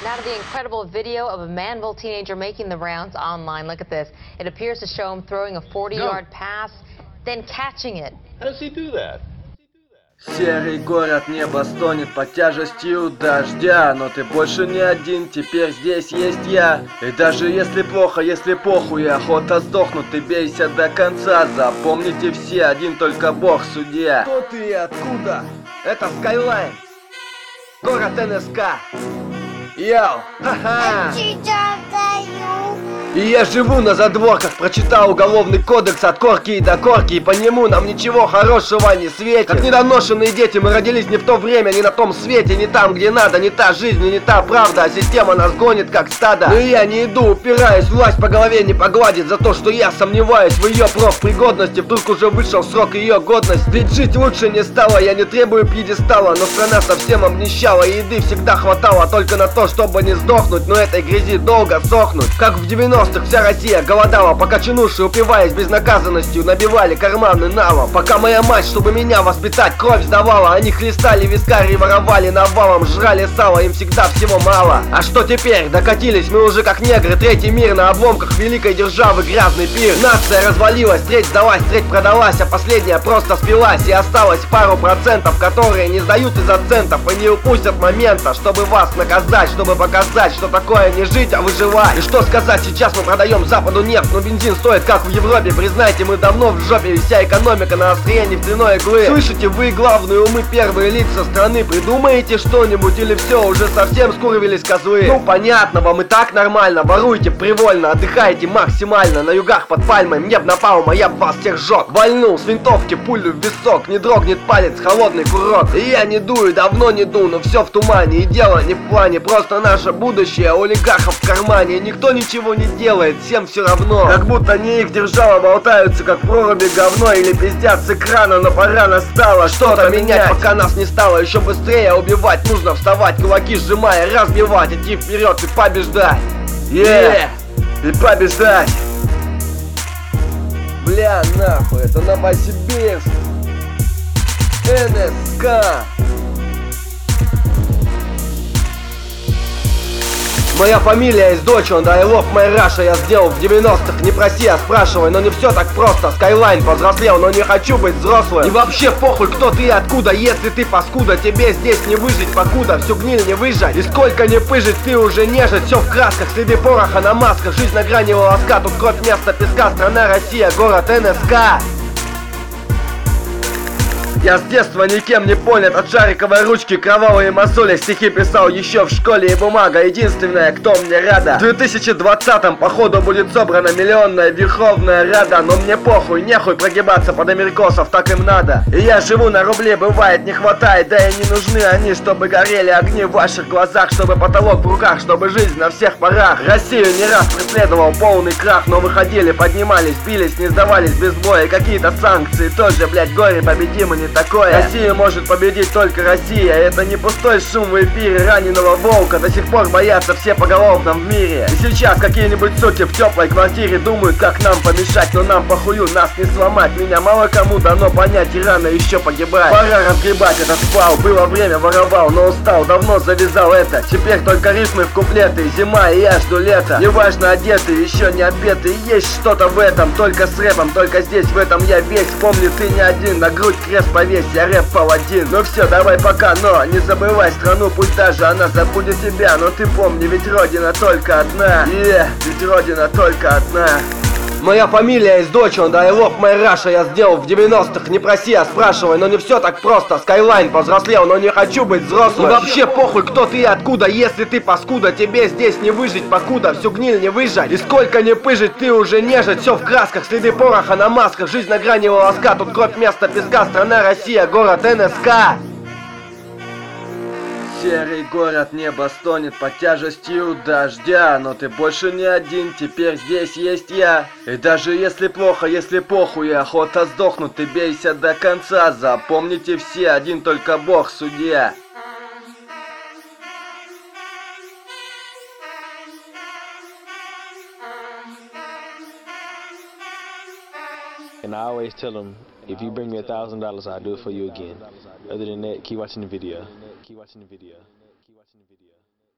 Now to the incredible video of a Manville teenager making the rounds online. Look at this. It appears to show him throwing a 40-yard pass, then catching it. How does he do that? Серый город, небо стонет под тяжестью дождя. Но ты больше не один, теперь здесь есть я. И даже если плохо, если похуй, охота сдохнуть, ты бейся до конца. Запомните все, один только Бог судья. Кто ты и откуда? Это Skyline, город НСК. Йоу, ха-ха. И я живу на задворках, прочитал уголовный кодекс от корки и до корки. И по нему нам ничего хорошего не светит. Как недоношенные дети, мы родились не в то время, не на том свете, не там, где надо. Не та жизнь, не та правда, а система нас гонит как стадо. Но я не иду, упираюсь, власть по голове не погладит за то, что я сомневаюсь в ее профпригодности. Вдруг уже вышел срок ее годности. Ведь жить лучше не стало, я не требую пьедестала. Но страна совсем обнищала, и еды всегда хватало только на то, чтобы не сдохнуть. Но этой грязи долго сохнуть. Как в 90-х вся Россия голодала, пока чинуши, упиваясь безнаказанностью, набивали карманы налом. Пока моя мать, чтобы меня воспитать, кровь сдавала. Они хлестали вискарь и воровали навалом, жрали сало, им всегда всего мало. А что теперь? Докатились мы уже как негры. Третий мир на обломках великой державы, грязный пир. Нация развалилась, треть сдалась, треть продалась, а последняя просто спилась. И осталось пару процентов, которые не сдают из-за центов и не упустят момента, чтобы вас наказать, чтобы показать, что такое не жить, а выживать. И что сказать, сейчас мы продаем Западу нефть, но бензин стоит как в Европе. Признайте, мы давно в жопе, и вся экономика на острие нефтяной иглы. Слышите, вы главные умы, первые лица страны. Придумаете что-нибудь или все, уже совсем скурвились козлы? Ну понятно, вам и так нормально. Воруйте привольно, отдыхайте максимально. На югах под пальмой, мне б напалма, я б вас всех сжег. Вальнул с винтовки пулю в висок, не дрогнет палец, холодный курок. И я не дую, давно не ду, но все в тумане. И дело не в плане, просто наше будущее у олигархов в кармане. Никто ничего не делает, всем все равно. Как будто не их держава, болтаются как проруби говно. Или пиздят с экрана, но пора настало что-то менять, пока нас не стало. Еще быстрее убивать, нужно вставать, кулаки сжимая, разбивать, идти вперед и побеждать. И побеждать. Бля, нахуй, это Новосибирск, НСК. Моя фамилия из Дочон, да, I love my Russia я сделал в 90-х. Не проси, а спрашивай, но не все так просто. Skyline повзрослел, но не хочу быть взрослым. И вообще похуй, кто ты и откуда. Если ты паскуда, тебе здесь не выжить, покуда всю гниль не выжать. И сколько не пыжить, ты уже нежить. Все в красках, следы пороха на масках. Жизнь на грани волоска, тут кровь вместо песка. Страна Россия, город НСК. Я с детства никем не понят, от шариковой ручки кровавые мозоли. Стихи писал еще в школе, и бумага единственная, кто мне рада. В 2020-м походу будет собрана миллионная Верховная Рада. Но мне похуй, нехуй прогибаться под америкосов, так им надо. И я живу на рубле, бывает не хватает, да и не нужны они, чтобы горели огни в ваших глазах, чтобы потолок в руках, чтобы жизнь на всех парах. Россию не раз преследовал полный крах, но выходили, поднимались, бились, не сдавались без боя. Какие-то санкции тоже, блять, горе победимо не такое. Россию может победить только Россия. Это не пустой шум в эфире раненого волка. До сих пор боятся все поголовно в мире. И сейчас какие-нибудь суки в теплой квартире думают, как нам помешать. Но нам похую, нас не сломать. Меня мало кому дано понять, и рано еще погибать. Пора разгребать этот спал. Было время, воровал, но устал, давно завязал это. Теперь только рифмы в куплеты. Зима, и я жду лета. Неважно одетый, еще не обетый. Есть что-то в этом, только с рэпом. Только здесь, в этом я весь. Помни, ты не один, на грудь крест повесь, я рэп паладин. Ну все, давай пока, но не забывай страну, пусть даже она забудет тебя. Но ты помни, ведь родина только одна. Ведь родина только одна. Моя фамилия из Дочон, да, I love my Russia я сделал в 90-х. Не проси, а спрашивай, но не все так просто. Skyline повзрослел, но не хочу быть взрослым. И вообще похуй, кто ты и откуда. Если ты паскуда, тебе здесь не выжить, покуда всю гниль не выжать. И сколько не пыжить, ты уже нежить. Все в красках, следы пороха на масках. Жизнь на грани волоска, тут кровь вместо песка. Страна Россия, город НСК. Серый город, небо стонет под тяжестью дождя. Но ты больше не один, теперь здесь есть я. И даже если плохо, если похуй, охота сдохнуть, ты бейся до конца. Запомните все, один только Бог судья. And I always tell them, if you bring me $1,000, I'll do it for you again. Other than that, keep watching the video. Keep watching the video. Keep watching the video.